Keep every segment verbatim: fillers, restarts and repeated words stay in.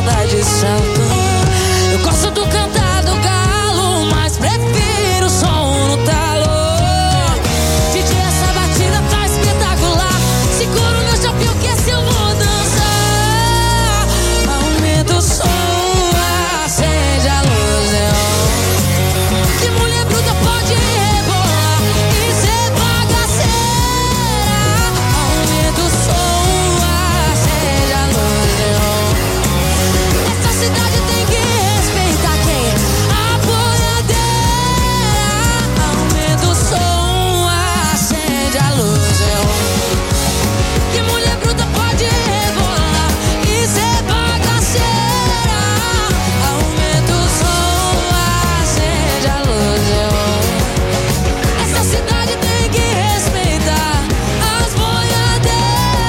andar de salto. Eu gosto do cantar do galo, mas prefiro o som no talo. D J, essa batida tá espetacular. Seguro meu chapéu que esse eu vou dançar. Aumenta o som, acende a luz, neon. Que mulher bruta pode rebolar e ser bagaceira. Aumenta o som, acende a luz, neon. Essa cidade tem que respeitar quem a boiadeira. Aumenta o som, acende a luz, neon. Que mulher bruta pode rebolar e ser bagaceira. Aumenta o som, acende a luz, neon. Essa cidade tem que respeitar as boiadeiras.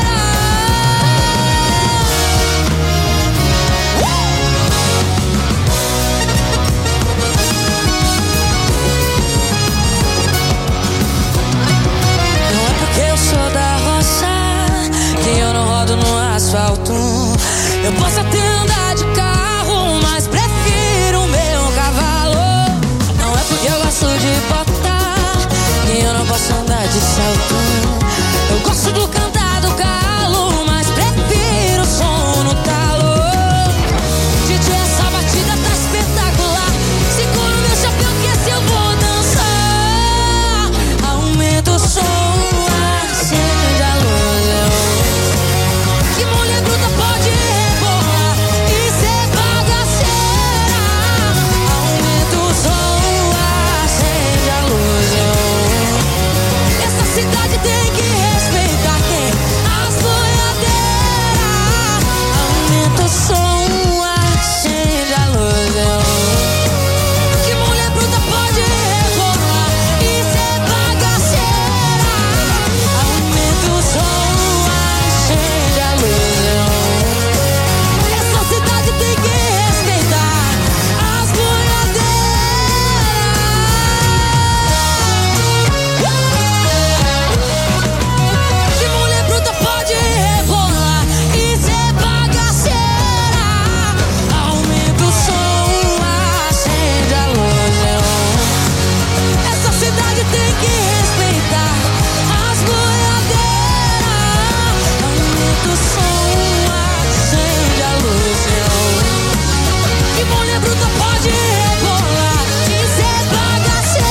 Não é porque eu sou da roça que eu não rodo no asfalto. Eu posso até andar de carro, mas prefiro o meu cavalo. Não é porque eu gosto de botar que eu não posso andar de salto. Eu gosto do cantar do galo, mas prefiro o som no talo. D J, essa batida tá espetacular. Seguro meu chapéu que esse eu vou dançar. Aumenta o som, acende a luz, neon. Que mulher bruta pode rebolar e ser bagaceira. Aumenta o som, acende a luz, neon. Essa cidade tem que respeitar quem as boiadeiras. Aumenta o som, acende a luz, neon. Que mulher bruta pode rebolar e ser bagaceira. Aumenta o som, acende a luz, neon. Essa cidade tem que respeitar as boiadeiras. Que mulher bruta pode rebolar e ser bagaceira. Aumenta o som, acende a luz, neon. Essa cidade tem que respeitar as boiadeiras. Aumenta o som, acende a luz, neon. Que mulher bruta pode rebolar e ser bagaceira.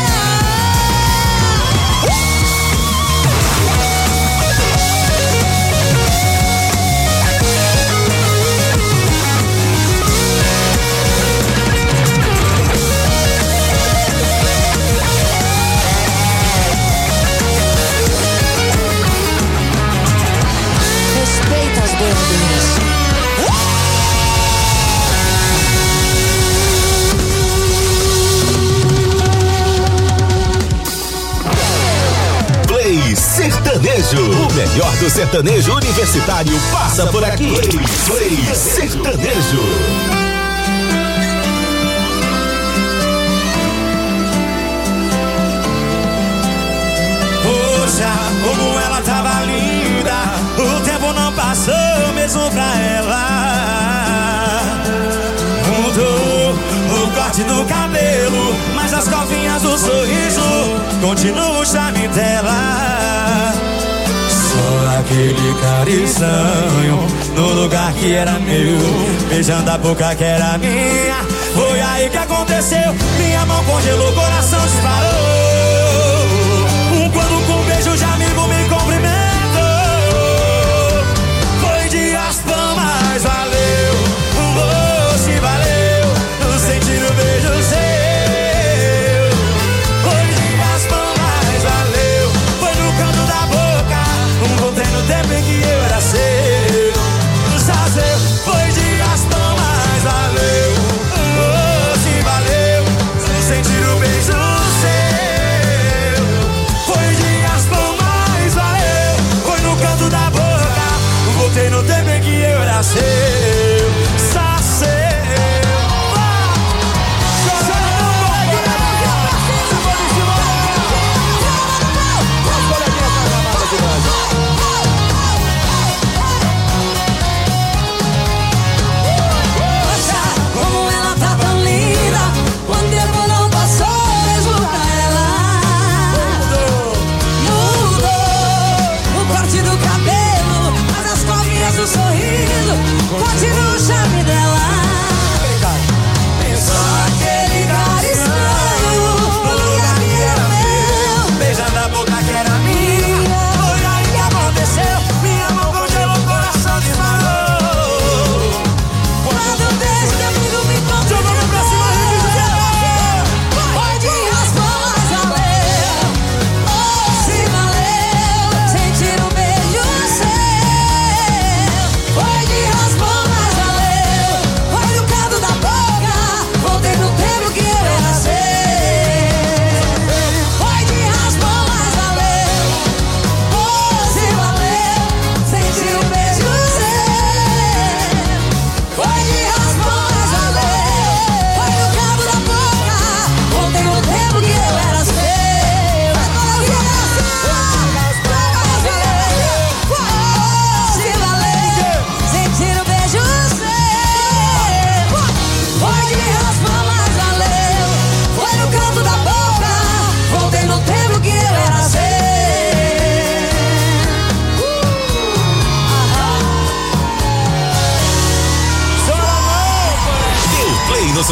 Respeita as boiadeiras. Play Sertanejo. O melhor do sertanejo universitário passa por aqui. Play Sertanejo. Poxa, como ela tava linda. O tempo não passou mesmo pra ela. Mudou o corte do cabelo, mas as covinhas do sorriso continua o charme dela. Só aquele cara estranho no lugar que era meu, beijando a boca que era minha. Foi aí que aconteceu. Minha mão congelou, o coração disparou. Quando com um beijo já amigo me cumprimentou. Foi de raspão, mas valeu. Oh, se valeu, sentir o beijo seu. Foi de raspão, mas valeu. Foi no canto da boca, voltei no tempo em que eu era seu. Sazeu, foi de raspão, mas valeu. Oh, se valeu, sentir o beijo seu.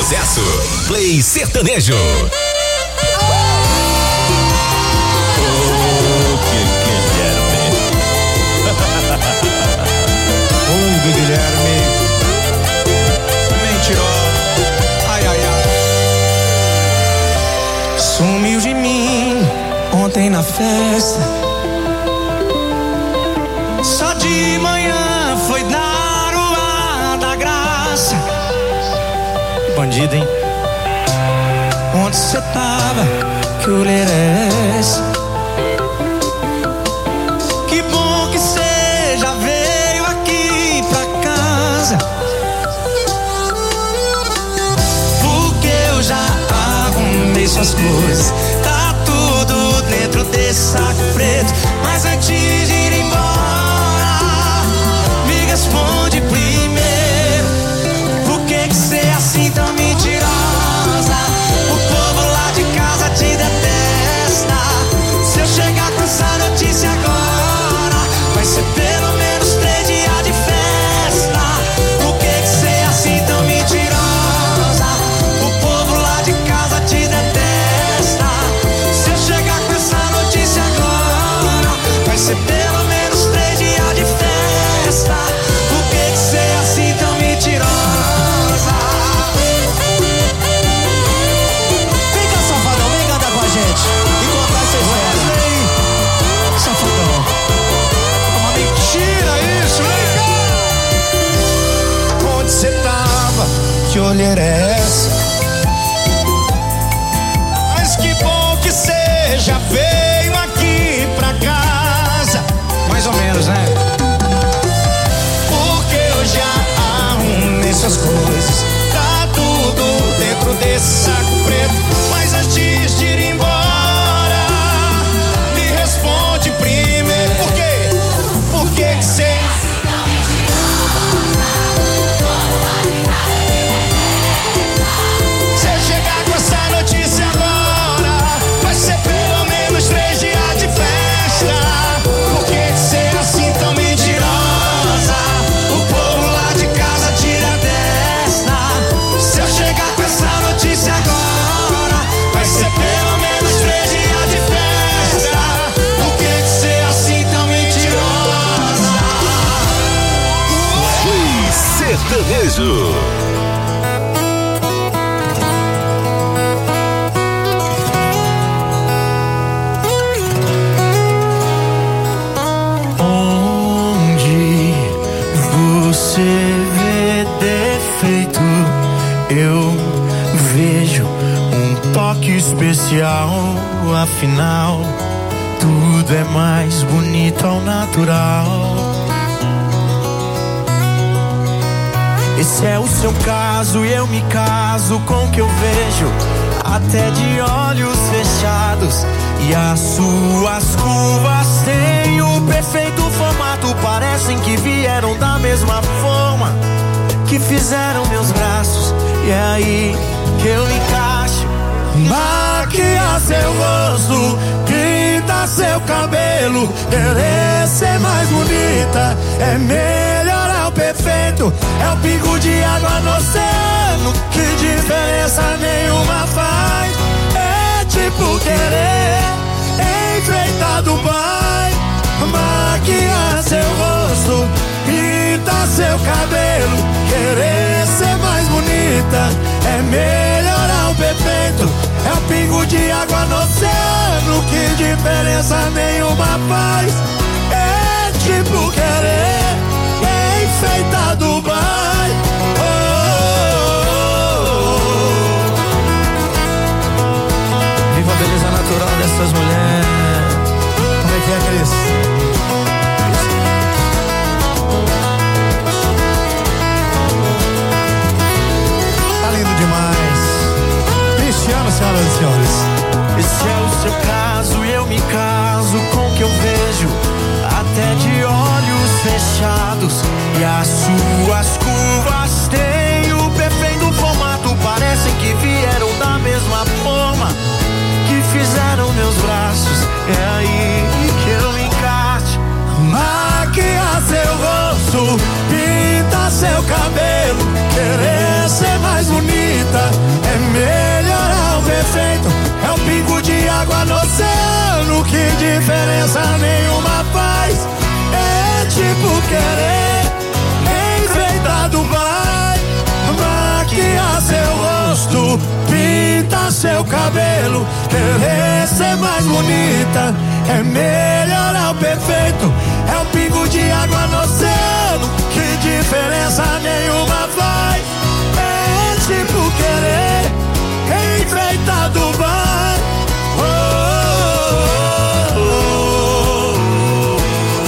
sucesso. Play Sertanejo. Oi, Guilherme. Mentiroso. Ai, ai, ai. Sumiu de mim ontem na festa. Só de manhã foi dar o ar da graça. Bandido, hein? Onde cê tava? Que olheira é essa? Que bom que cê já veio aqui pra casa, porque eu já arrumei suas coisas. Tá tudo dentro desse saco preto. Mas antes de ir embora, me responde primeiro: por que que cê é assim tão mentirosa? O povo lá de casa te detesta. Se eu chegar com essa notícia agora, vai ser pelo menos três dias de festa. Por que que cê é assim tão mentirosa? O povo lá de casa te detesta. Se eu chegar com essa notícia agora, vai ser pelo menos três dias de festa. Por que que cê é assim tão mentirosa? Vem cá, safadão, vem cantar com a gente e contar essa história. Safadão, é uma mentira isso, vem cá. Onde cê tava? Que olheira é essa? Mas que bom que cê já veio aqui pra casa. Mais ou menos, né? Porque eu já arrumei suas coisas. Tá tudo dentro desse saco preto. Mas antes de ir embora, me responde primeiro: por quê? Por que que cê... Se eu chegar com essa notícia agora, vai ser pelo menos três dias de festa. Por que que cê é assim tão mentirosa? O povo lá de casa tira a testa. Se eu chegar com essa notícia agora, vai ser pelo menos três dias de festa. Por que que cê é assim tão mentirosa? Play Sertanejo. Onde você vê defeito, eu vejo um toque especial. Afinal, tudo é mais bonito ao natural. Esse é o seu caso e eu me caso com o que eu vejo, até de olhos fechados. E as suas curvas têm o perfeito formato, parecem que vieram da mesma forma que fizeram meus braços. E é aí que eu encaixo. Maquia seu rosto, pinta seu cabelo, querer ser mais bonita é melhorar o perfeito. É o pingo de água no oceano, que diferença nenhuma faz. É tipo querer enfeitar Dubai. Maquiar seu rosto, pintar seu cabelo, querer ser mais bonita é melhorar o perfeito. É o pingo de água no oceano, que diferença nenhuma faz. É tipo querer enfeitar Dubai. Oh, oh, oh. Viva a beleza natural dessas mulheres. Como é que é, Cris? Tá lindo demais. Cristiano, senhoras e senhores. Esse é o seu caso e eu me caso com o que eu vejo, até de olhos fechados. E as suas curvas têm o perfeito formato, parecem que vieram da mesma forma que fizeram meus braços. É aí que eu encarte. Maquia seu rosto, pinta seu cabelo, querer ser mais bonita água no oceano, que diferença nenhuma faz. É tipo querer enfeitar Dubai, maquiar seu rosto, pintar seu cabelo, querer ser mais bonita, é melhorar o perfeito. É um pingo de água no oceano, que diferença nenhuma faz. É tipo querer enfeitar Dubai. Oh, oh, oh,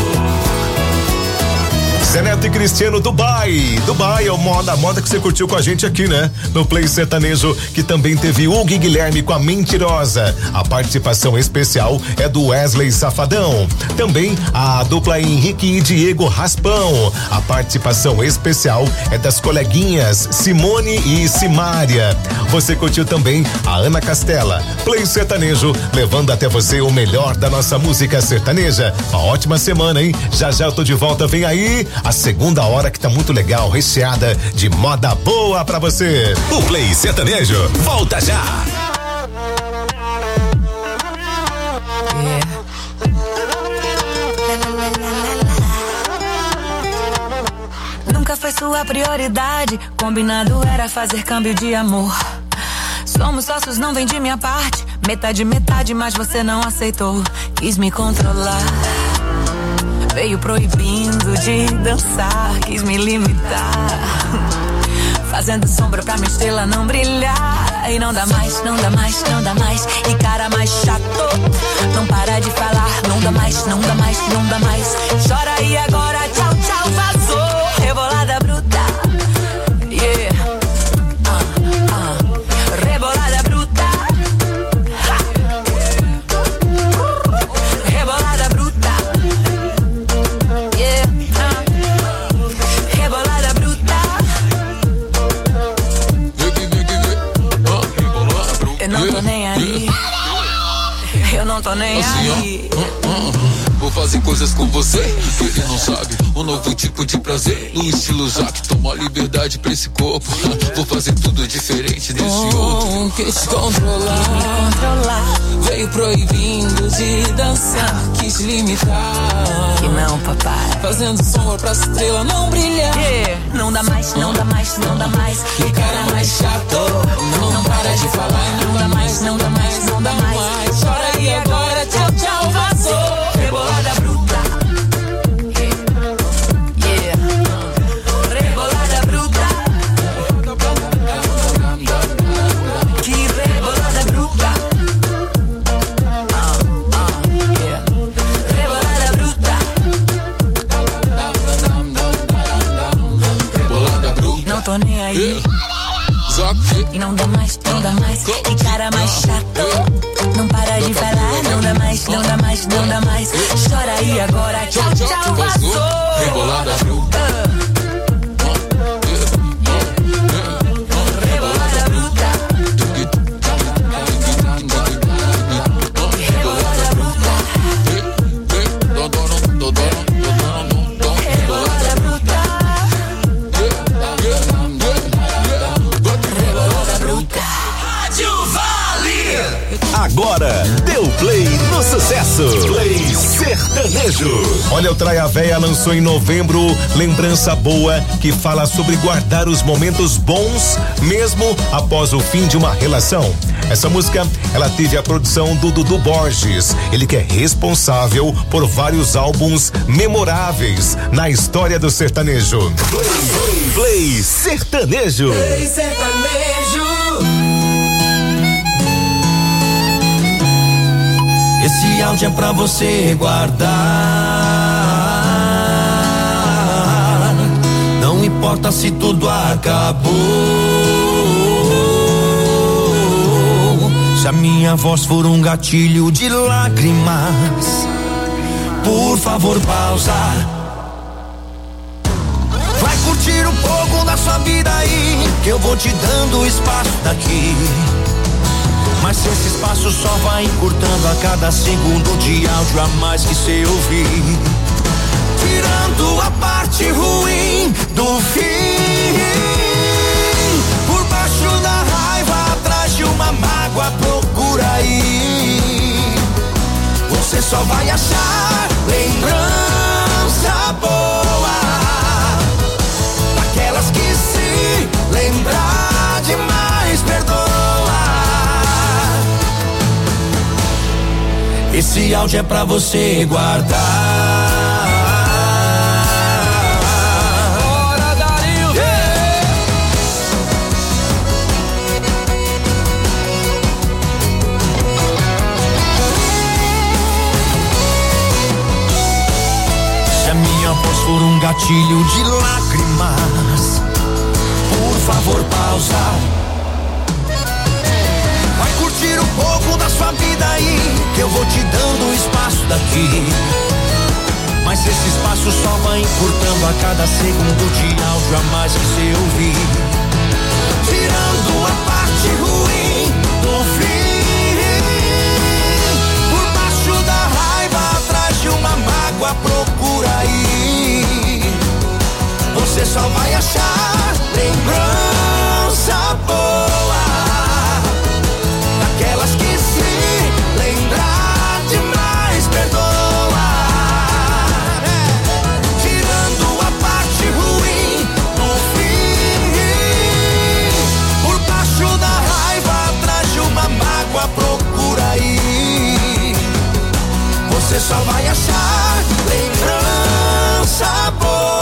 oh. Zé Neto e Cristiano, Dubai. Dubai é o moda, a moda que você curtiu com a gente aqui, né? No Play Sertanejo, que também teve Hugo e Guilherme com a Mentirosa. A participação especial é do Wesley Safadão. Também a dupla Henrique e Diego Raspão. A participação especial é das coleguinhas Simone e Simária. Você curtiu também a Ana Castela. Play Sertanejo, levando até você o melhor da nossa música sertaneja. Uma ótima semana, hein? Já já eu tô de volta, vem aí a segunda hora que tá muito legal, recheada de moda boa pra você. O Play Sertanejo volta já. Yeah. Nunca foi sua prioridade, combinado era fazer câmbio de amor. Somos sócios, não vem de minha parte, metade, metade, mas você não aceitou. Quis me controlar, veio proibindo de dançar, quis me limitar, fazendo sombra pra minha estrela não brilhar. E não dá mais, não dá mais, não dá mais. E cara mais chato, não para de falar. Não dá mais, não dá mais, não dá mais. Chora aí agora, tchau, tchau, vazou. Rebolada bruta, yeah. uh, uh. Rebolada bruta, ha. Rebolada bruta, yeah. uh. Rebolada bruta. Eu não tô nem aí, eu não tô nem aí. Vou fazer coisas com você que ele não sabe. Um novo tipo de prazer no estilo Zack. Toma liberdade pra esse corpo. Vou fazer tudo diferente desse oh, outro. Quis te controlar, me controlar. Veio proibindo de dançar, quis limitar. Que não, papai. Fazendo sombra pra estrela não brilhar. Yeah. Não dá mais, não dá mais, não dá mais. Que cara mais chato, não, não para de falar. Não dá mais, não dá mais, não dá mais. Chora aí agora, tchau, tchau, vazou. Rebolada bruta, yeah. Rebolada bruta, que rebolada bruta, uh, uh, yeah. Rebolada bruta, rebolada bruta. não tô nem aí. E não dá mais, não dá mais. E cara mais chato, não para de falar. Não dá mais, não dá mais, não dá mais. Chora aí agora, tchau, tchau, vazou. Rebolada bruta. Rebolada bruta, rebolada bruta, rebolada bruta, rebolada bruta. Rádio Vale. Agora, deu play no sucesso. Play Sertanejo. Olha, o Traia Véia lançou em novembro Lembrança Boa, que fala sobre guardar os momentos bons mesmo após o fim de uma relação. Essa música, ela teve a produção do Dudu Borges, ele que é responsável por vários álbuns memoráveis na história do sertanejo. Play, play, play Sertanejo. Play Sertanejo. Esse áudio é pra você guardar. Não importa se tudo acabou. Se a minha voz for um gatilho de lágrimas, por favor pausa. Vai curtir um pouco da sua vida aí, que eu vou te dando espaço daqui. Mas esse espaço só vai encurtando a cada segundo de áudio a mais que cê ouvir, tirando a parte ruim do fim. Por baixo da raiva, atrás de uma mágoa, procura aí só vai achar lembrança boa, daquelas que se lembrar demais perdoa. Esse áudio é pra você guardar. For um gatilho de lágrimas, por favor pausa. Vai curtir um pouco da sua vida aí, que eu vou te dando espaço daqui. Mas esse espaço só vai encurtando a cada segundo de áudio a mais que você ouvir, tirando a parte ruim do fim. Por baixo da raiva, atrás de uma mágoa, procura aí. Você só vai achar lembrança boa, daquelas que se lembrar demais perdoa. Tirando a parte ruim do fim. Por baixo da raiva, atrás de uma mágoa, procura aí. Você só vai achar lembrança boa,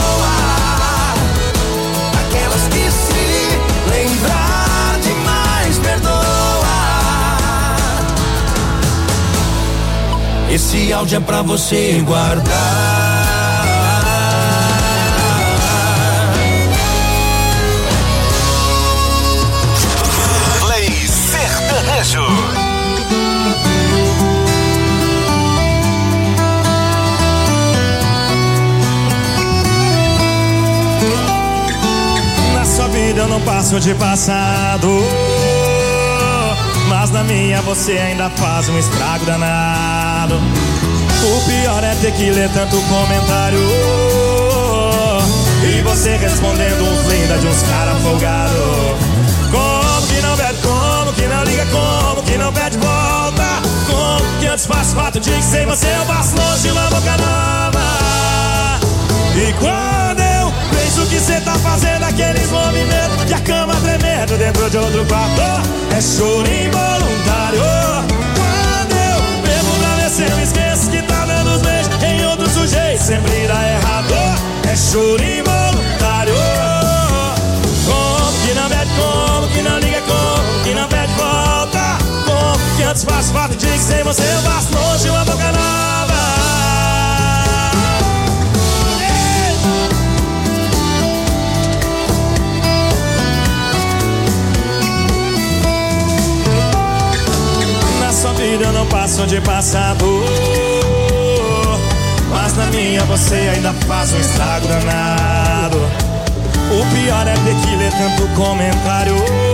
que se lembrar demais perdoa. Esse áudio é pra você guardar. Play Sertanejo. Eu não passo de passado, mas na minha você ainda faz um estrago danado. O pior é ter que ler tanto comentário e você respondendo uns linda de uns cara folgado. Como que não pede, como que não liga, como que não pede volta, como que antes faz quatro dias que sem você eu passo longe de uma boca nova. E quando eu penso que cê tá fazendo aqueles movimentos, de a cama tremendo dentro de outro quarto, é choro involuntário. Quando eu bebo pra ver se eu esqueço que tá dando os beijos em outro sujeito, sempre dá errado, é choro involuntário. Como que não pede, como que não liga, como que não pede volta, como que antes faz quatro dias que sem você eu passo longe de uma boca nova. Sua vida eu não passo de passado, mas na minha você ainda faz um estrago danado. O pior é ter que ler tanto comentário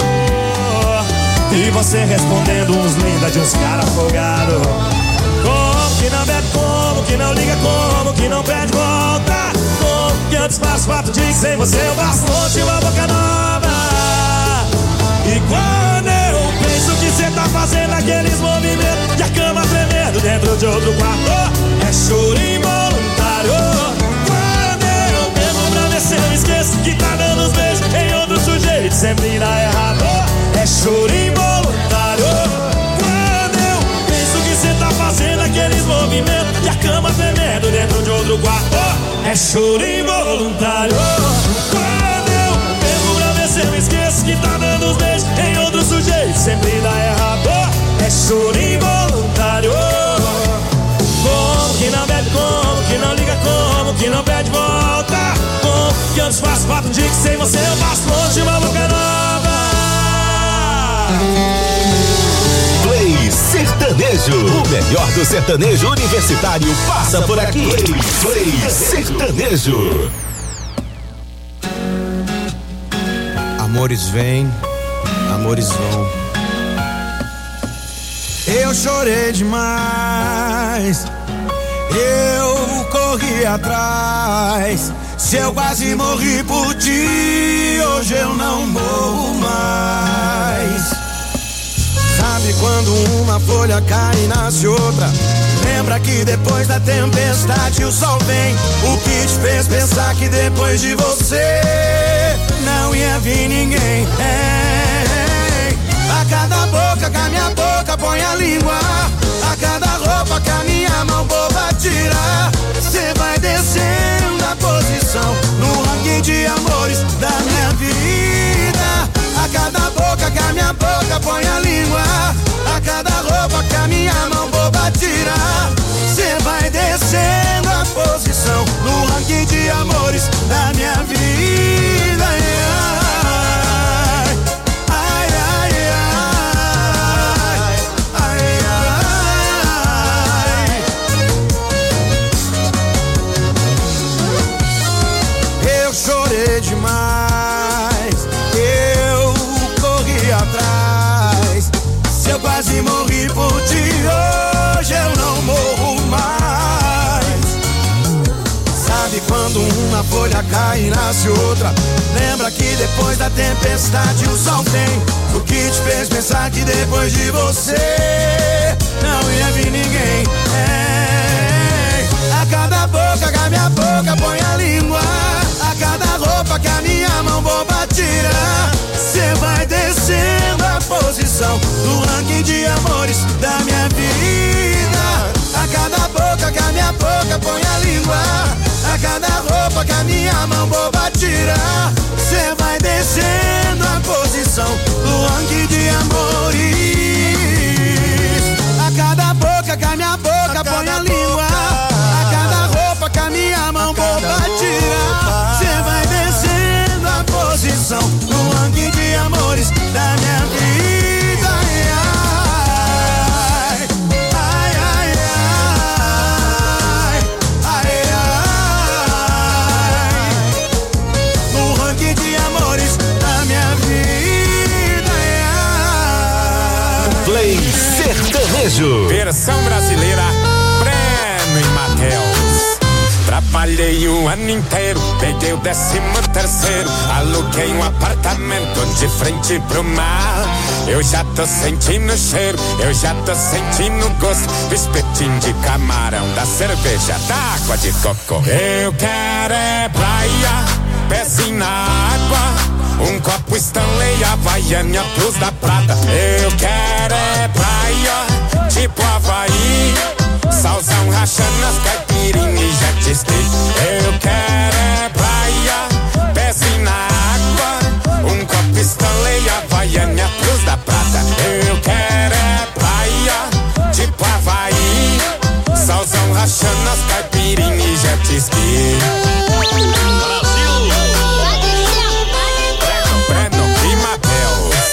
e você respondendo uns linda de uns cara folgado. Como que não bebe, como que não liga, como que não pede volta, como que antes faz quatro dias sem você eu passo longe de uma boca nova. E quando eu penso que cê tá fazendo aqueles movimentos, de a cama tremendo dentro de outro quarto, é choro involuntário. Quando eu bebo pra ver se eu esqueço que tá dando os beijos em outro sujeito, sempre dá errado, é choro involuntário. Quando eu penso que cê tá fazendo aqueles movimentos, de a cama tremendo dentro de outro quarto, é choro involuntário. Quando eu bebo pra ver se eu esqueço que tá dando os beijos em outro sujeito, sempre dá errado, é choro involuntário. Como que não bebe, como que não liga, como que não pede volta, como que antes faz quatro dias que sem você eu passo longe de uma boca nova. Play Sertanejo, o melhor do sertanejo universitário passa por aqui. Play Sertanejo. Amores vêm, amores vão. Eu chorei demais, eu corri atrás. Se eu quase morri por ti, hoje eu não morro mais. Sabe quando uma folha cai e nasce outra? Lembra que depois da tempestade o sol vem. O que te fez pensar que depois de você não ia vir ninguém? Ei, a cada boca que a minha boca põe a língua, a cada roupa que a minha mão boba tira, cê vai descendo a posição no ranking de amores da minha vida. A cada boca que a minha boca põe a língua, a cada roupa que a minha mão boba tira, cê vai descendo a posição no ranking de amores da minha vida. Ai, ai, ai, ai, ai. Eu chorei demais, eu corri atrás. Se eu quase morri por ti, hoje eu não morro mais. Sabe quando uma folha cai e nasce outra? Lembra que depois da tempestade o sol vem. O que te fez pensar que depois de você não ia vir ninguém? É, a cada boca que a minha boca põe a língua, a cada roupa que a minha mão boba tira, cê vai descendo a posição no ranking de amores da minha vida. A cada boca que a minha boca põe a língua, a cada roupa que a minha mão boba tira, cê vai descendo a posição no ranking de amores. A cada boca que a minha boca põe a língua, a cada roupa que a minha mão boba tira, cê vai descendo a posição no ranking de amores da minha vida. Ai, ai, ai, ai, ai, no ranking de amores da minha vida. Play Sertanejo. Versão brasileira, Breno e Matheus. Trabalhei o ano inteiro, peguei o décimo terceiro, aluguei um apartamento de frente pro mar. Eu já tô sentindo o cheiro, eu já tô sentindo o gosto do espetinho de camarão, da cerveja, da água de coco. Eu quero é praia, pezinho na água, um copo Stanley, Havaiana, Plus da Prata. Eu quero é praia, tipo Havaí, salzão rachando as caipirinhas e jet ski. Eu quero é praia, pezinho na água, um copo Stanley, Havaiana, Plus da Prata. Eu quero é praia, tipo Havaí, salzão rachando as caipirinhas e jet ski. Breno e Matheus.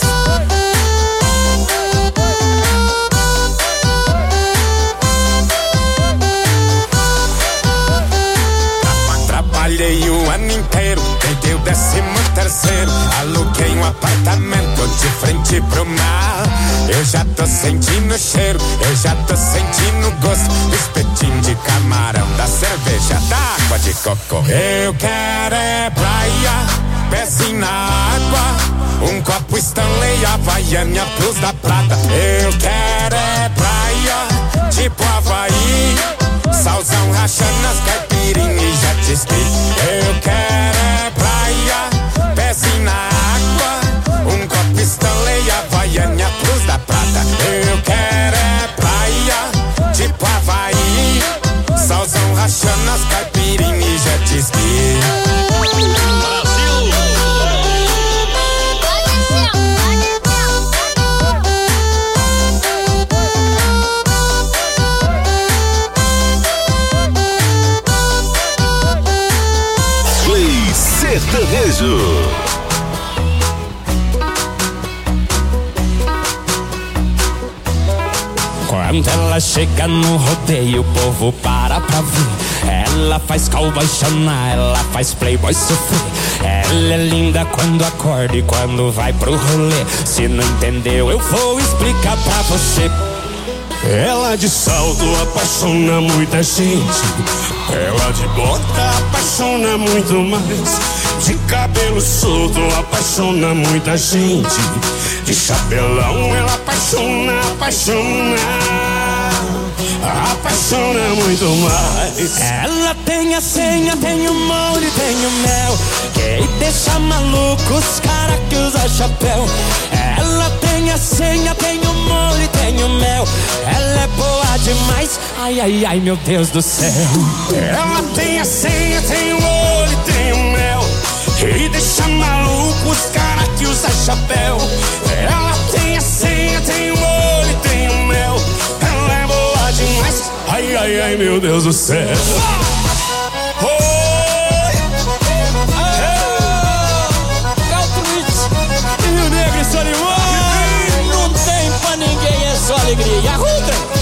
Trabalhei o ano inteiro, peguei o décimo terceiro, aluguei um apartamento de frente pro mar. Eu já tô sentindo o cheiro, eu já tô sentindo o gosto do espetinho de camarão, da cerveja, da água de coco. Eu quero é praia, pezinho na água, um copo Stanley, Havaiana, Plus da Prata. Eu quero é praia, tipo Havaí, salzão rachando as caipirinhas e jet ski. Eu quero é praia, pezinho na água, um copo Stanley, Havaiana, Plus da Prata. Eu quero é praia, tipo Havaí, salzão rachando as caipirinhas e jet ski. Sertanejo. Quando ela chega no rodeio, o povo para pra ver. Ela faz cowboy chorar, ela faz playboy sofrer. Ela é linda quando acorda e quando vai pro rolê. Se não entendeu, eu vou explicar pra você. Ela de salto apaixona muita gente. Ela de bota apaixona muito mais. De cabelo solto apaixona muita gente. De chapelão ela apaixona, apaixona. apaixona muito mais. Ela tem a senha, tem o molho, tem o mel, que deixa maluco os cara que usa chapéu. Ela tem a senha, tem o molho, tem o mel, ela é boa demais, ai, ai, ai, meu Deus do céu. Ela tem a senha, tem o molho, tem o mel, e deixa maluco os cara que usa chapéu. Ela tem a senha, tem o molho, tem o mel, ela é boa demais, ai, ai, ai, meu Deus do céu. Rio Negro e Solimões, não tem pra ninguém, é só alegria. Arruda!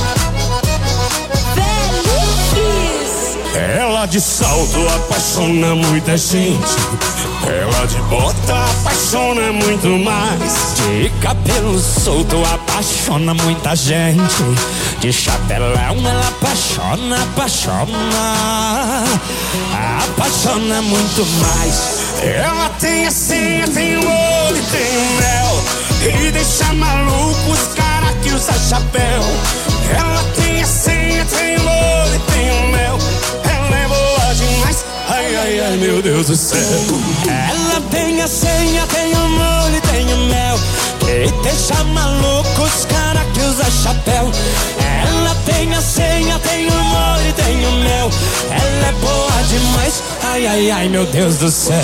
Ela de salto apaixona muita gente, ela de bota apaixona muito mais. De cabelo solto apaixona muita gente, de chapelão ela apaixona, apaixona, apaixona muito mais. Ela tem a senha, tem o olho, tem o mel, e deixa maluco os cara que usa chapéu. Ela tem a senha, tem o olho, tem o mel, ela é boa demais, ai, ai, ai, meu Deus do céu. Ela tem a senha, tem o molho, tem o mel, que deixa maluco os cara que usa chapéu. Ela tem a senha, tem o molho, tem o mel, ela é boa demais, ai, ai, ai, meu Deus do céu.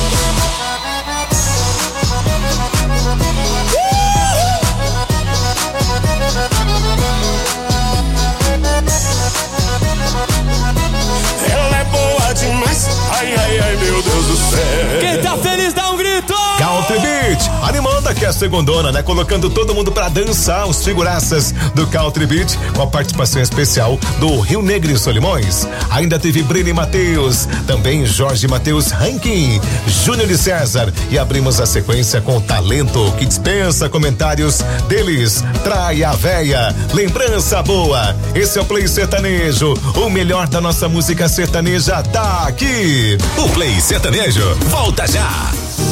Ela é boa demais, ai, ai, ai, meu Deus do céu. Quem tá feliz dá um grito! Country Beat, animando aqui a segundona, né? Colocando todo mundo pra dançar, os figuraças do Country Beat, com a participação especial do Rio Negro e Solimões. Ainda teve Breno Matheus, também Jorge Matheus Rankin, Júnior e César. E abrimos a sequência com o talento que dispensa comentários deles. Traia a Véia, lembrança boa. Esse é o Play Sertanejo, o melhor da nossa música sertaneja tá aqui. O Play Sertanejo volta já.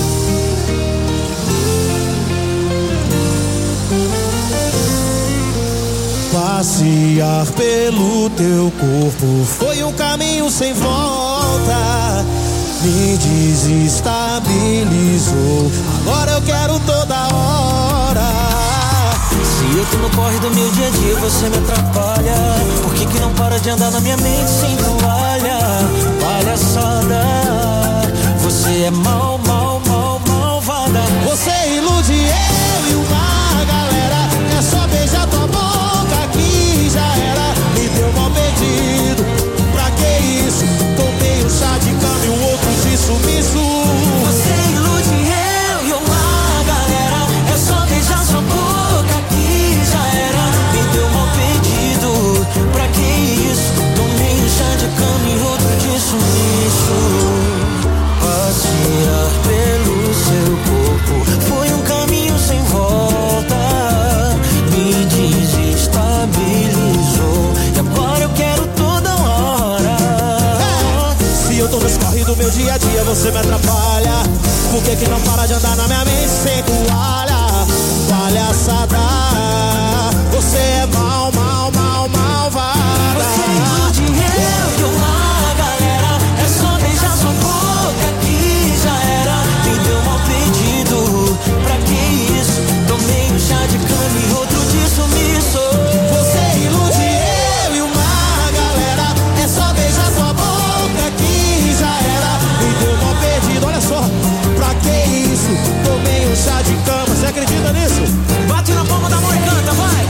Passear pelo teu corpo foi um caminho sem volta, me desestabilizou, agora eu quero toda hora. Se eu tô no corre do meu dia a dia, você me atrapalha. Por que que não para de andar na minha mente sem toalha? Palhaçada, você é mal, mal, mal, malvada. Você ilude eu e uma galera, é só beijar tua boca que já era. Me deu mal perdido, pra que isso? Tomei um chá de cama e um outro de sumiço. Você ilude eu e uma galera, é só beijar sua boca que já era. Me deu mal perdido, pra que isso? Tomei um chá de cama e outro de sumiço. Passear pelo seu corpo foi um caminho sem volta, me desestabilizou e agora eu quero toda hora. É, se eu tô nos corre do meu dia a dia, você me atrapalha. Por que que não para de andar na minha mente sem toalha? Palhaçada, você é mal, mal, mal, malvada. Você ilude eu e uma galera, é só beijar sua boca que já era. Me deu mal pedido, pra que isso? Tomei um chá de cama e outro de sumiço. Você ilude eu e uma galera, é só beijar sua boca que já era. Me deu mal perdido, olha só, pra que isso? Tomei um chá de cama, você acredita nisso? Bate na palma da mão e canta, vai!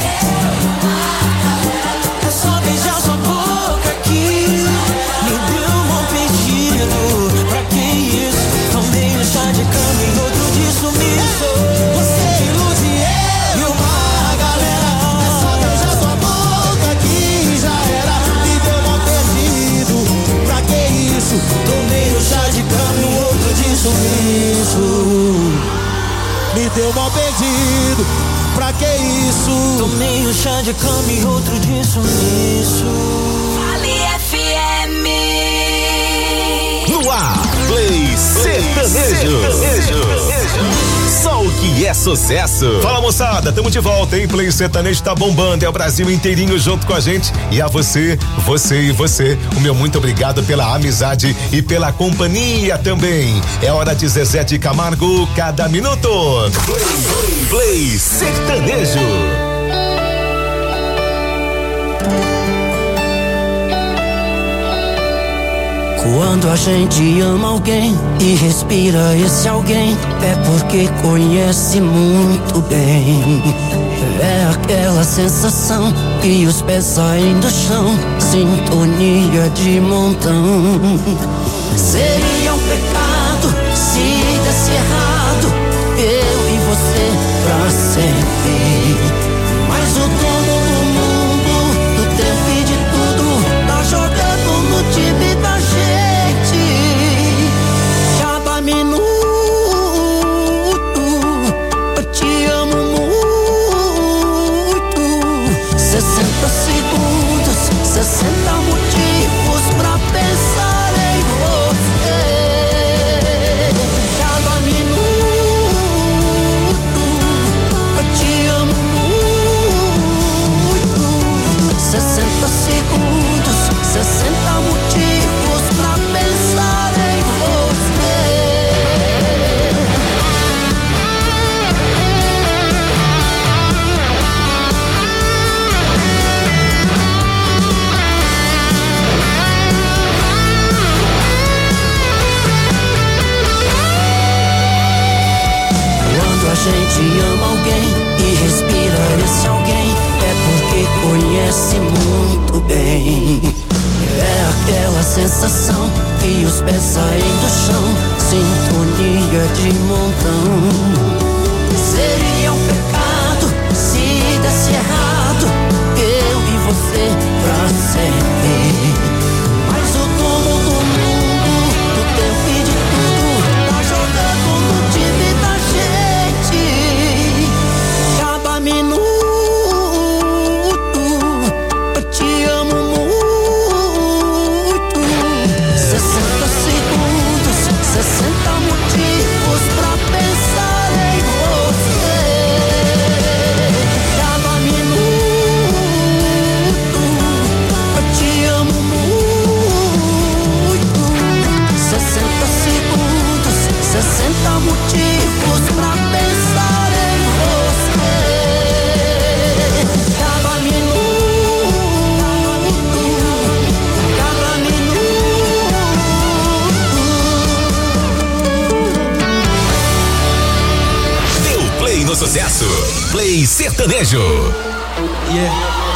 É só beijar sua boca que me deu mal pedido, pra que isso? Tomei um chá de cama e outro de sumiço. Você ilude eu e uma galera, é só beijar sua boca que já era. Me deu mal perdido, pra que isso? Tomei um chá de cama e um outro de sumiço. Me deu mal perdido, pra que isso? Tomei um chá de cama e outro de sumiço. No ar, Play Sertanejo. Só o que é sucesso. Fala, moçada, tamo de volta, hein? Play Sertanejo tá bombando, é o Brasil inteirinho junto com a gente. E a você, você e você, o meu muito obrigado pela amizade e pela companhia também. É hora de Zezé de Camargo, cada minuto. Play, Play Sertanejo. Quando a gente ama alguém e respira esse alguém, é porque conhece muito bem. É aquela sensação que os pés saem do chão, sintonia de montão. Seria um pecado se desse errado, eu e você pra sempre. Mas o dono do mundo, do tempo e de tudo, tá jogando no time da gente. Cada minuto eu te amo muito. Sessenta segundos, sessenta motivos pra pensar em você. Cada minuto eu te amo muito. Sessenta segundos, sessenta motivos pra pensar em você. Quando a gente ama alguém e respira esse alguém, é porque conhece muito bem. É aquela sensação que os pés saem do chão, sintonia de montão. Seria um pecado se desse errado, eu e você pra sempre. Mas o dono do mundo, do tempo e de tudo, tá jogando no time da gente. Cada minuto eu te amo muito. Sessenta segundos, sessenta motivos pra pensar em você. Cada minuto eu te amo muito. Sessenta segundos, sessenta motivos pra pensar em você. Cada minuto, cada minuto. Deu play no sucesso. Play Sertanejo. Yeah.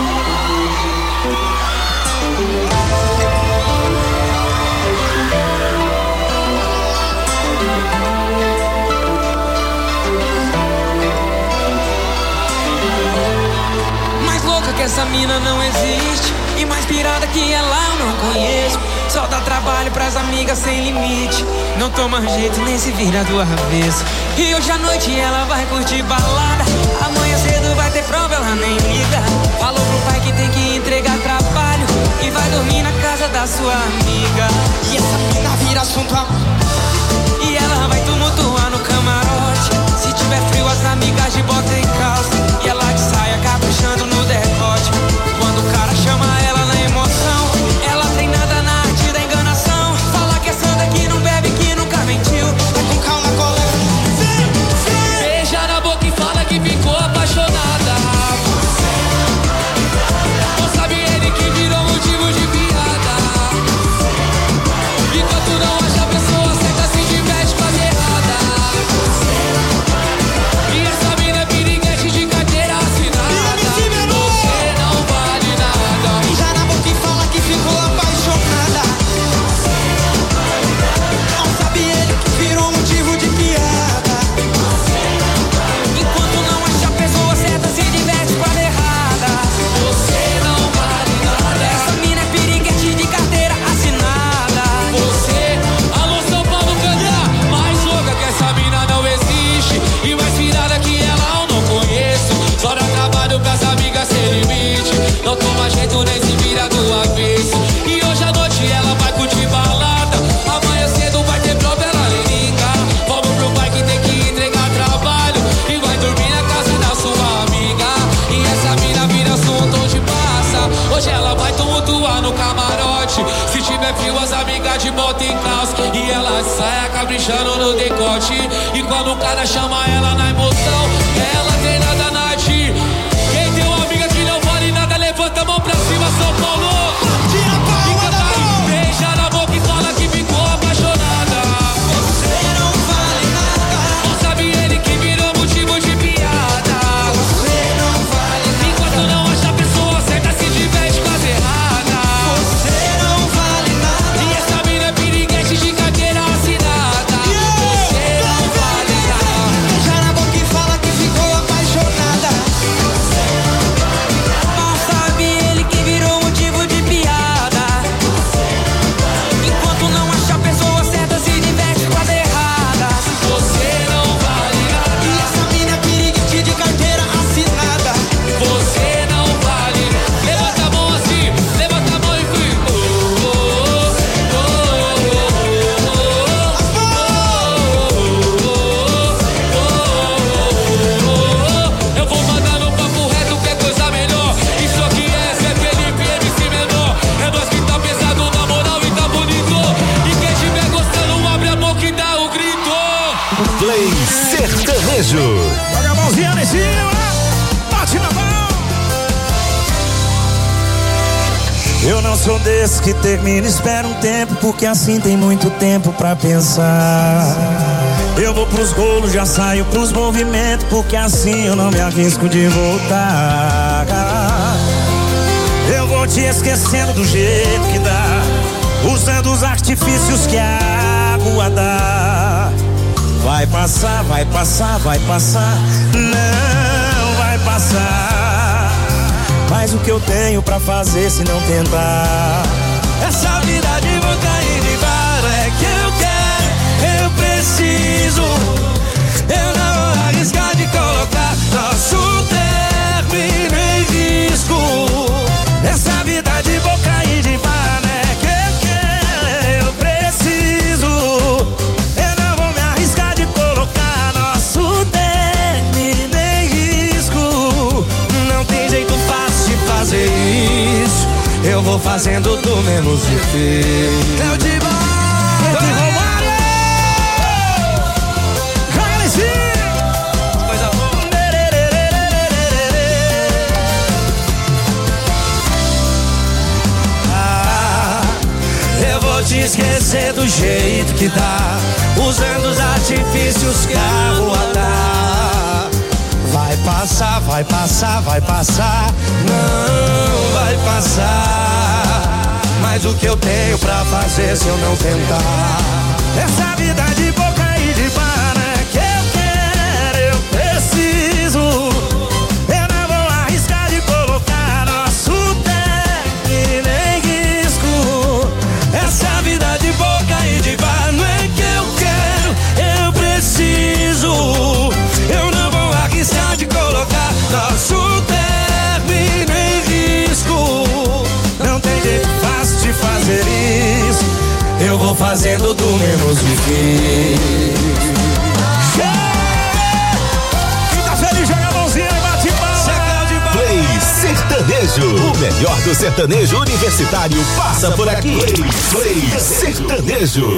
Mais louca que essa mina não existe, e mais pirada que ela eu não conheço. Só dá trabalho pras amigas sem limite, não toma jeito nem se vira do avesso. E hoje à noite ela vai curtir balada, amanhã cedo vai ter prova, ela nem liga. Falou pro pai que tem que entregar trabalho e vai dormir na casa da sua amiga. E essa mina vira assunto a... E ela vai tumultuar no camarote. Se tiver frio as amigas de bota e calça, e ela de saia caprichando no decote. Quando o cara chama ela na emoção, ela tem nada na arte da enganação. Fala que é santa, que não bebe, que nunca mentiu. Vai com calma, colega. Beija na boca e fala que ficou apaixonada. Não sabe ele que virou motivo de piada. Enquanto não acha a pessoa certa, se diverte com a errada. E essa mina é piriguete de de bota em calça e ela sai caprichando no decote. E quando o cara chama ela na emoção, ela tem nada na arte. Quem tem uma amiga que não vale nada, levanta a mão pra cima, São Paulo. E canta aí, beija na boca e fala que ficou apaixonada. Você não vale nada. Não sabe ele que virou motivo de piada. Você não vale nada. Enquanto não acha a pessoa certa, se diverte com as erradas. Você não vale nada. E essa mina é piriguete de carteira assinada. Você não vale nada. Beija na boca e fala que ficou apaixonada. Você não vale nada. Não sabe ele que virou motivo de piada. Enquanto não acha a pessoa certa, se diverte com as erradas. Você não vale nada. E essa mina é piriguete de carteira assinada. Você não vale. Levanta a mão assim, levanta a mão e fui. Oh, oh, oh, oh, oh, oh. Eu vou mandar no papo reto que é coisa melhor. Isso aqui é Zé Felipe, M C menor. É nós que tá pesado na moral e tá bonito. E quem estiver gostando, abre a boca e dá o grito. Play Sertanejo. Joga a mãozinha lá em cima, bate na mão. Eu não sou desse que termina, espera um tempo, porque assim tem muito tempo pra pensar. Eu vou pros golos, já saio pros movimentos, porque assim eu não me arrisco de voltar. Eu vou te esquecendo do jeito que dá, usando os artifícios que a água dá. Vai passar, vai passar, vai passar, não vai passar. Mas o que eu tenho pra fazer se não tentar? Essa vida de boca e de bar é que eu quero, eu preciso. Eu não vou arriscar de colocar nosso término em risco. Essa vida de boca e de bar é que eu quero, eu preciso. Eu não vou me arriscar de colocar nosso término em risco. Não tem jeito fácil de fazer isso. Eu vou fazendo do menos difícil. Eu de boa, eu de Romário. Joga em cima. Coisa boa. Ah, eu vou te esquecer do jeito que dá, usando os artifícios que a rua dá. Vai passar, vai passar, vai passar, não vai passar. Mas o que eu tenho pra fazer se eu não tentar? Essa vida de boca e de bar é que eu quero, eu preciso. Eu não vou arriscar de colocar nosso término em risco. Essa vida de boca e de bar não é que eu quero, eu preciso. Eu não vou arriscar de colocar nosso término em risco. Não tem jeito fácil de fazer isso. Eu vou fazendo do menos difícil. Quem tá feliz joga a mãozinha e bate palma. Play Sertanejo. O melhor do sertanejo universitário passa por aqui. Play Sertanejo.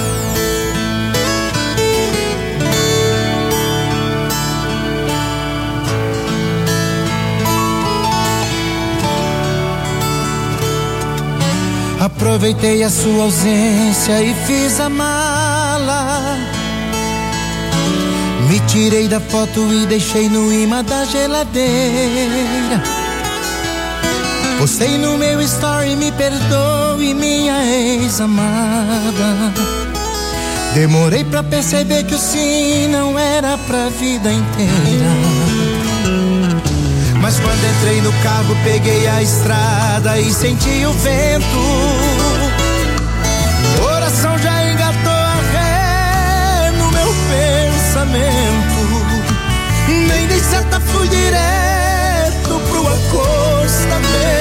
Aproveitei a sua ausência e fiz a mala. Me tirei da foto e deixei no imã da geladeira. Postei no meu story, me perdoe, minha ex-amada. Demorei pra perceber que o sim não era pra vida inteira. Mas quando entrei no carro, peguei a estrada e senti o vento. Coração já engatou a ré no meu pensamento. Nem dei seta, fui direto pro acostamento.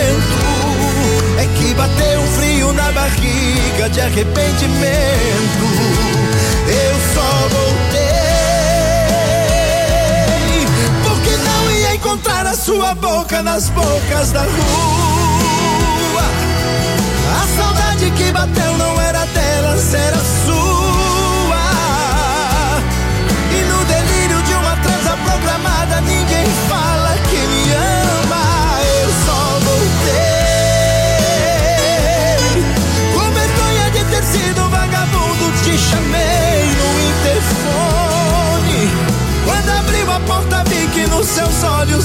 É que bateu um frio na barriga de arrependimento. Eu só voltei encontrar a sua boca nas bocas da rua. A saudade que bateu não era dela,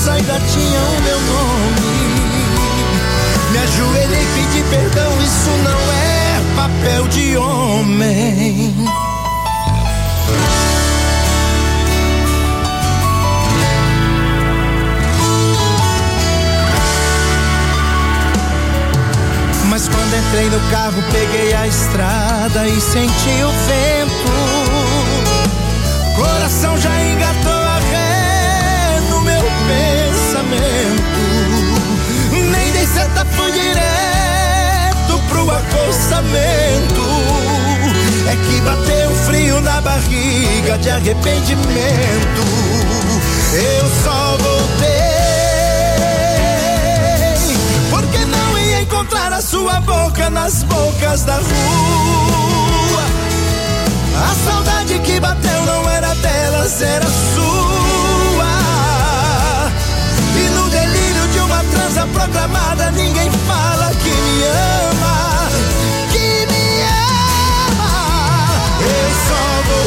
olhos ainda tinha o meu nome. Me ajoelhei, pedi perdão, isso não é papel de homem. Mas quando entrei no carro, peguei a estrada e senti o vento. Coração já engatou a ré no meu pensamento. Nem dei seta, fui direto pro acostamento. É que bateu frio na barriga de arrependimento. Eu só voltei porque não ia encontrar a sua boca nas bocas da rua. A saudade que bateu não era delas, era sua. E no delírio de uma transa programada, ninguém fala que me ama, que me ama. Eu só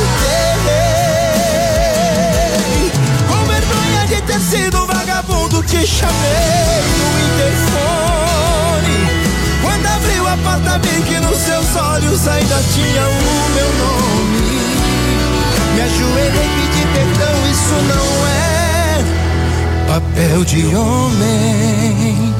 voltei com vergonha de ter sido vagabundo. Te chamei no interfone. Quando abriu a porta, vi que nos seus olhos ainda tinha o meu nome. Me ajoelhei, pedi perdão, isso não é papel de homem.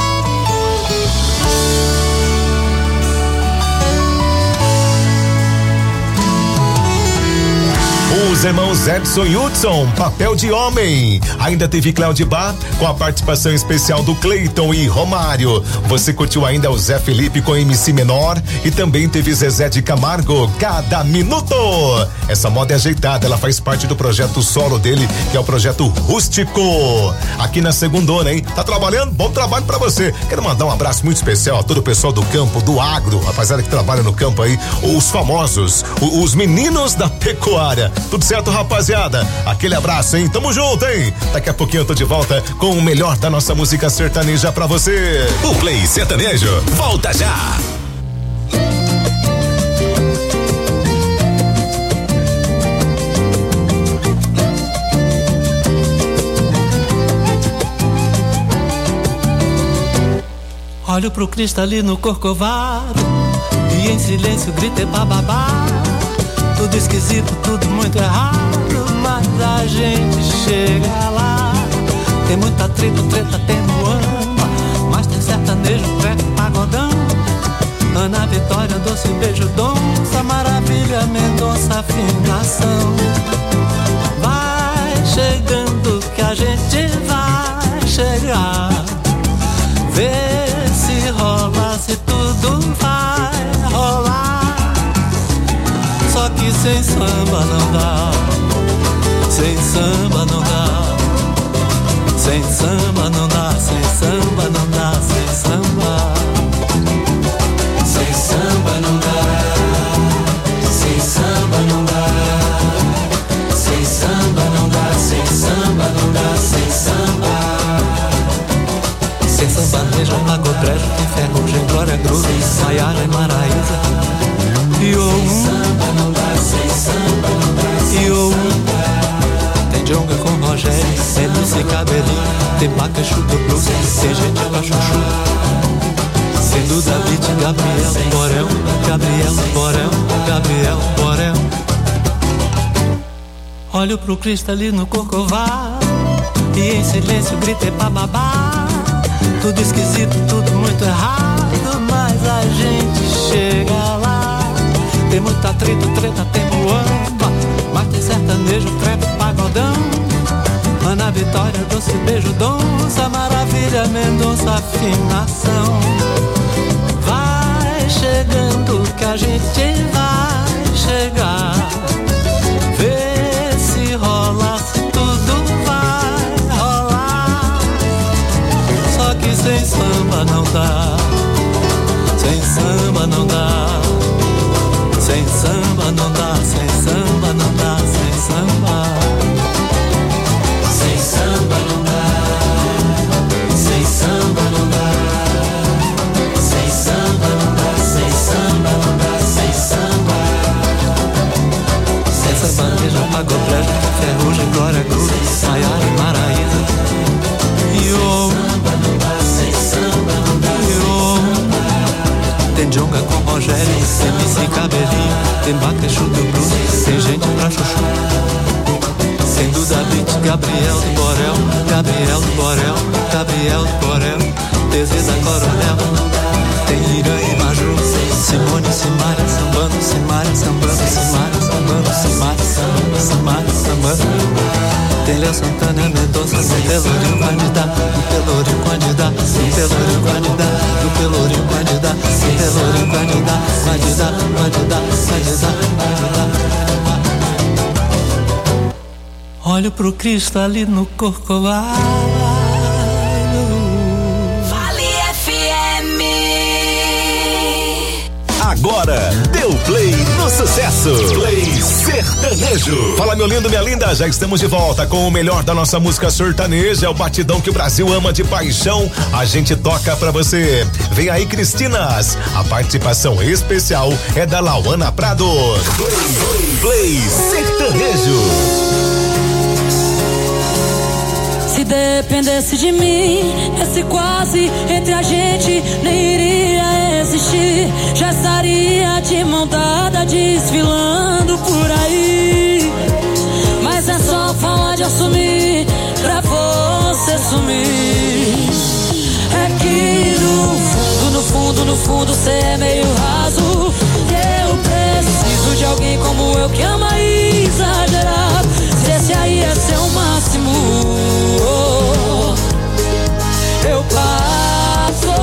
Os irmãos Edson e Hudson, papel de homem. Ainda teve Cláudio Bar com a participação especial do Cleiton e Romário. Você curtiu ainda o Zé Felipe com M C Menor e também teve Zezé de Camargo, Cada Minuto. Essa moda é ajeitada, ela faz parte do projeto solo dele, que é o projeto Rústico. Aqui na Segundona, hein? Tá trabalhando? Bom trabalho pra você. Quero mandar um abraço muito especial a todo o pessoal do campo, do agro, rapaziada que trabalha no campo aí, os famosos, os meninos da pecuária. Tudo certo, rapaziada? Aquele abraço, hein? Tamo junto, hein? Daqui a pouquinho eu tô de volta com o melhor da nossa música sertaneja pra você. O Play Sertanejo volta já. Olho pro cristalino corcovado e em silêncio grito bababá. Tudo esquisito, tudo muito errado, mas a gente chega lá. Tem muita treta, treta tem muamba, mas tem sertanejo, treco, pagodão. Ana Vitória, doce beijo, donça, maravilha, Mendonça, afinação. Vai chegando que a gente vai chegar. Vê se rola, se tudo vai rolar. Só que sem samba não dá, sem samba não dá, sem samba não dá, sem samba não dá, sem samba. Sem samba não dá, sem samba não dá, sem samba não dá, sem samba não dá, sem samba. Sem sertanejo, Pago Brejo, tem ferrugem, Glória Groove, Maiara e Maraísa. E o sem samba não dá, sem samba não dá, sem e o samba. Tem Jonga com Rogério, Elise e Cabelinho, tem Pacachu do Blues, tem gente pra chuchu. Tem do David, Gabriel, Borel, Gabriel, Borel, Gabriel, Borel. Olho pro cristalino corcovado e em silêncio gritei bababá. Tudo esquisito, tudo muito errado, mas a gente chega lá. Tem muita treta, treta, tem muamba, mas tem sertanejo, treco, pagodão. Ana Vitória, doce beijo, donça, maravilha, Mendonça, afinação. Vai chegando que a gente vai chegar. Vê se rola, se tudo vai rolar. Só que sem samba não dá, sem samba não dá, sem samba não dá, sem samba não dá, sem samba. Sem samba não dá, sem samba não dá, sem samba não dá, sem samba não dá, sem samba. Sem samba, Pago Brejo, Ferrugem, Glória Groove, Maiara e Maraísa. M C Cabelinho, tem Baquechu do Bruno, tem gente pra chuchu. Tem Duda Beat, Gabriel do Borel, Gabriel do Borel, Gabriel do Borel, T Z da Coronel. Tem Irã e Maju, Simone, Simária, sambando, Simária, sambando, Simária, sambando, Simária, sambando, Simária, sambando. Tem Léo Santana, Mendonça, no Pelourinho candidato, no Pelourinho candidato, no Pelourinho candidato, no Pelourinho candidato, no Pelourinho candidato, candidato, candidato, candidato, candidato. Olho pro Cristo ali no Corcovado. Vale F M. Agora, deu play no sucesso. Play sertanejo. Fala, meu lindo, minha linda, já estamos de volta com o melhor da nossa música sertaneja, é o batidão que o Brasil ama de paixão. A gente toca pra você. Vem aí, Cristinas. A participação especial é da Lauana Prado. Play, play sertanejo. Se dependesse de mim, esse quase entre a gente nem iria existir. Já estaria de mão dada desfilando por aí. Mas é só falar de assumir pra você sumir. É que no fundo, no fundo, no fundo cê é meio raso. E eu preciso de alguém como eu que ama exagerado. Se esse aí é seu máximo, eu passo.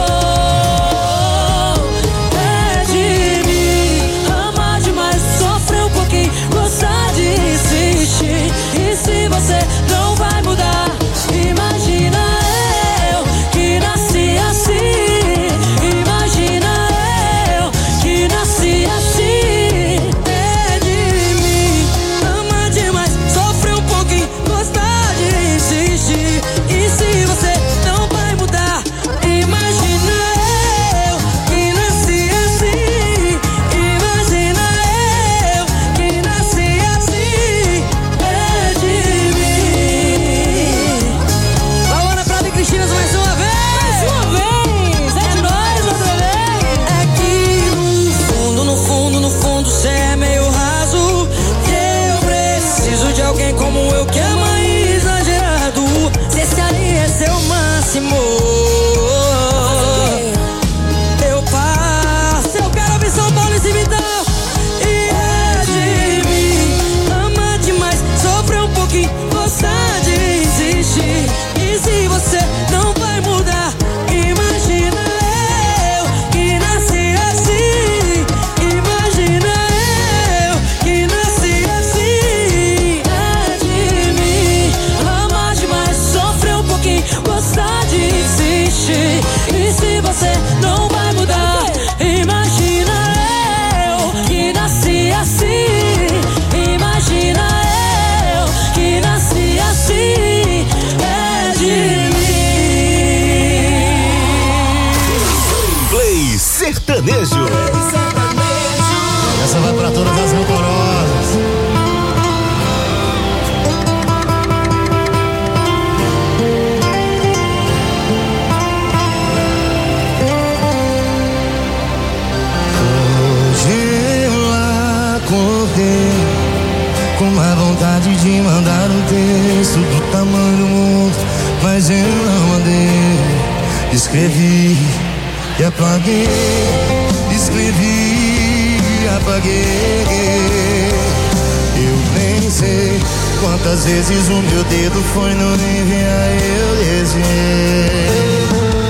É de mim, amar demais, sofrer um pouquinho, gostar de insistir. E se você não vai mudar, imagina eu que nasci assim. Imagina eu que nasci assim. É de mim, amar demais, sofrer um pouquinho, gostar de insistir. E se você não vai mudar, imagina eu que nasci assim. Imagina eu que nasci assim. É de mim. Lauana Prado e Cristinas mais uma vez. Mais uma vez. É de nós outra vez. É que no fundo, no fundo, no fundo cê é meio raso. E eu preciso de alguém como eu que ama exagerado. Se esse ali é seu máximo, eu passo. Eu quero ouvir São Paulo e Cibitão. E é de mim, ama demais, sofrer um pouquinho, gostar de insistir. E se você não vai mudar, imagina eu que nasci assim. Imagina eu que nasci assim. É de mim, amar demais, sofrer um pouquinho, gostar de insistir. E se você não vai mudar, imagina eu que nasci assim. Imagina eu que nasci assim. É de mim. Play sertanejo. Essa vai pra todas as rancorosas. Hoje eu acordei com uma vontade de mandar um texto do tamanho do mundo, mas eu não mandei. Escrevi e apaguei, escrevi e apaguei. Eu nem sei quantas vezes o meu dedo foi no enviar, eu desenhei.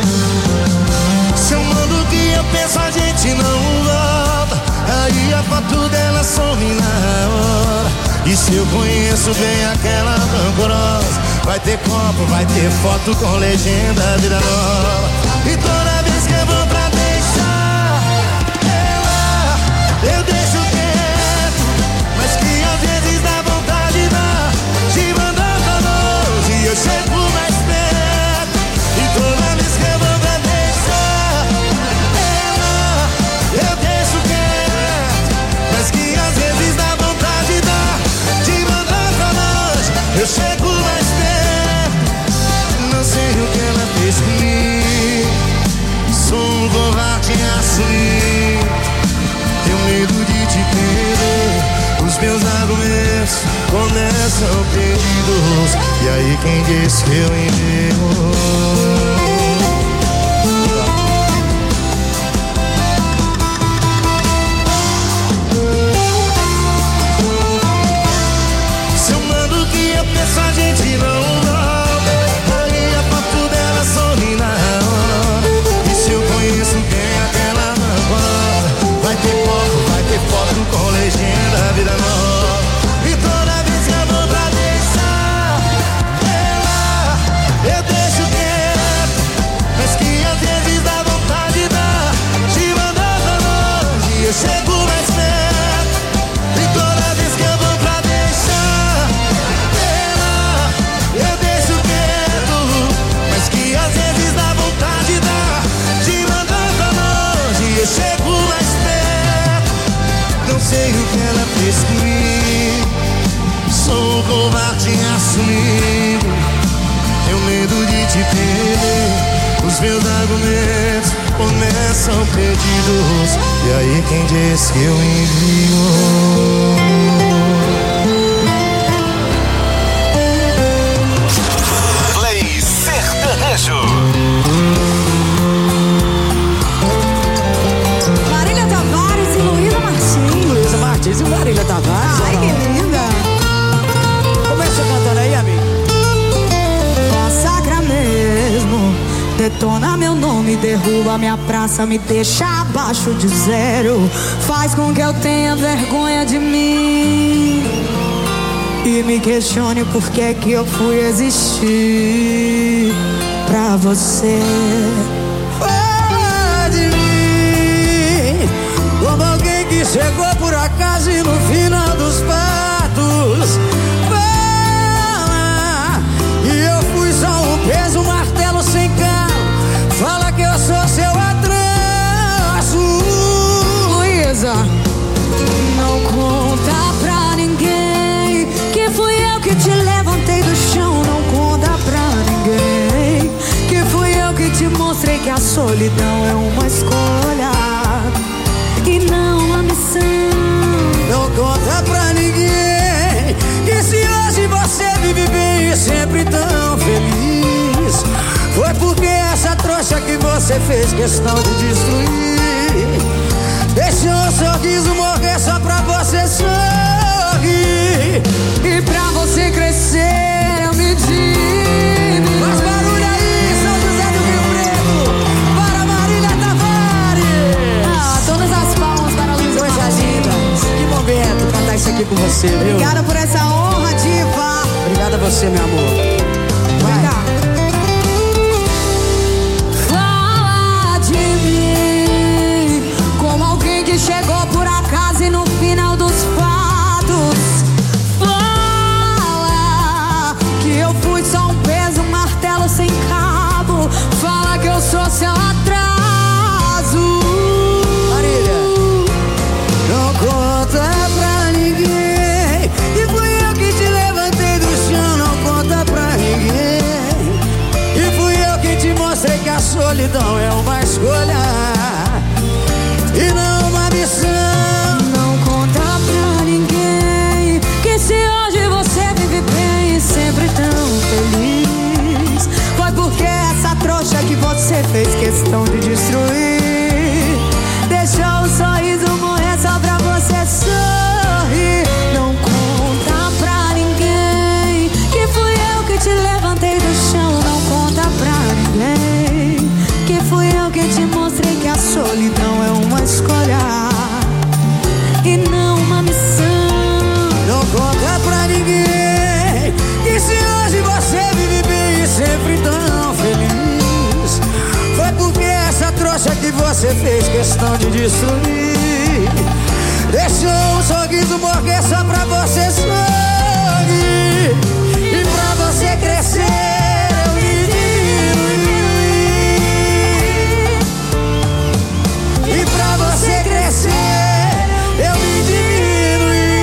Se eu mando o que eu penso, a gente não volta. Aí a foto dela some na hora. E se eu conheço bem aquela rancorosa, vai ter copo, vai ter foto com legenda vida nova. E toda vez que eu vou pra deixar ela, eu deixo quieto, mas que às vezes dá vontade dá de mandar pra longe e eu chego mais perto. E toda vez que eu vou pra deixar ela, eu deixo quieto, mas que às vezes dá vontade dá de mandar pra longe, eu chego mais perto. Não sei o que ela fez comigo, sou um covarde assim. Eu me meus argumentos começam perdidos. E aí quem disse que eu envivo? A gente não volta, aí a foto dela some na hora. E se eu conheço quem aquela não gosta, vai ter foto, vai ter foto com legenda, vida nova. E toda vez que eu vou pra deixar ela, eu deixo quieto. Mas que às vezes dá vontade de dar, te mandar pra longe, eu chego mais perto. E toda vez que eu vou pra deixar eu deixo quieto, mas que às vezes dá vontade de dar, de mandar pra longe, eu chego mais perto. Não sei o que ela fez comigo, sou um covarde assumido. Tenho medo de te perder, os meus argumentos começam perdidos. E aí quem diz que eu envio? Marília Tavares e Luísa Martins. Luísa Martins e Marília Tavares. Ai, que linda. Começa cantando aí, amigo. Massacra mesmo, detona meu nome, derruba minha praça, me deixa abaixo de zero, faz com que eu tenha vergonha de mim e me questione por que que eu fui existir pra você. Fala de mim como alguém que chegou por acaso e no final dos fatos fala e eu fui só um peso, um martelo sem calo. Fala que eu sou seu atraso. Luísa, não conta pra ninguém que fui eu que te levantei do chão. Não conta pra ninguém que fui eu que te mostrei que a solidão é uma escolha e não uma missão. Não conta pra ninguém que se hoje você vive bem e sempre tão feliz, foi porque essa trouxa que você fez questão de destruir deixou um sorriso morrer só pra você sorrir e pra você crescer. Eu me digo, faz barulho aí, São José do Rio Preto, para Marília Tavares. Ah, todas as palmas para Luísa Martins. Que momento cantar isso aqui com você, viu? Obrigada por essa honra, diva. Obrigada a você, meu amor. Vai cá. Fala de mim como alguém que chegou por acaso e no final dos fatos fala que eu fui só um peso, um martelo sem cabo. Fala que eu sou seu atraso. Marília, não conta pra ninguém que fui eu que te levantei do chão. Não conta pra ninguém que fui eu que te mostrei que a solidão é uma escolha e não uma missão. Não conta pra ninguém que se hoje você vive bem e sempre tão feliz, foi porque essa trouxa que você fez questão de destruir deixou o sorriso morrer só pra você sorrir. Não conta pra ninguém que fui eu que te levantei do chão. Não conta pra ninguém que fui eu que te mostrei que a solidão é uma escolha e não uma missão. Não conta pra ninguém que se hoje você vive bem e sempre tão feliz, foi porque essa trouxa que você fez questão de destruir deixou um sorriso morrer só pra você sorrir e pra você crescer. Eu me diminuí e pra você crescer eu me diminuí.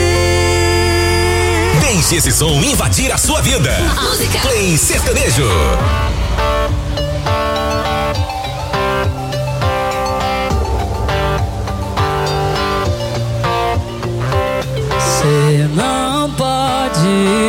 Deixe esse som invadir a sua vida. Música Play Sertanejo.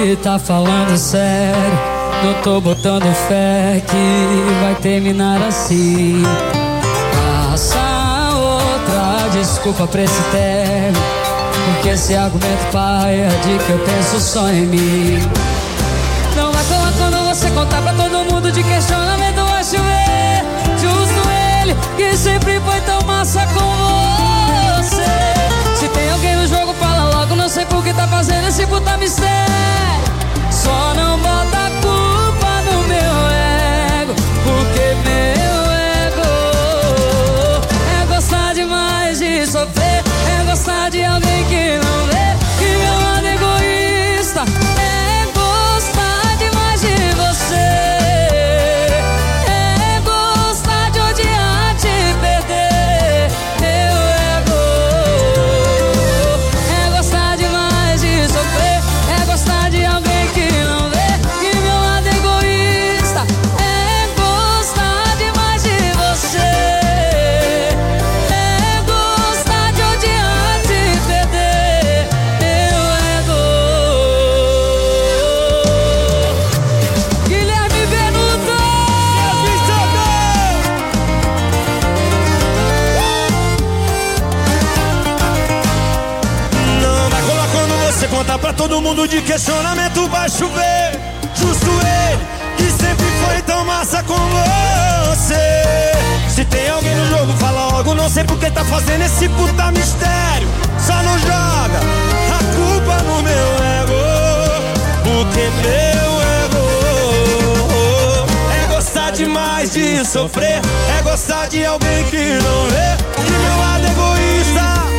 ele tá falando sério. Não tô botando fé que vai terminar assim. Passa outra desculpa pra esse término, porque esse argumento paia de que eu penso só em mim. Não vai colar quando você contar pra todo mundo de questionamento vai chover. Justo ele que sempre foi tão massa com você. Se tem alguém no jogo fala logo, não sei por que tá fazendo esse puta mistério. Só não bota a culpa no meu ego, porque meu ego é gostar demais de sofrer, é gostar de alguém que não vê que meu lado egoísta. É gostar demais de você, é gostar de odiar, te perder. Meu ego é gostar demais de sofrer, é gostar de alguém que não vê que meu lado egoísta. É gostar demais de você, é gostar de odiar, te perder. Meu ego. Guilherme Benuto. Não vai colar quando você contar pra todo mundo de questionamento vai chover. Justo ele que sempre foi tão massa com você. Se tem alguém no jogo fala logo, não sei por que tá fazendo esse puta mistério. Só não joga a culpa no meu ego, porque meu ego é gostar demais de sofrer, é gostar de alguém que não vê que meu lado egoísta.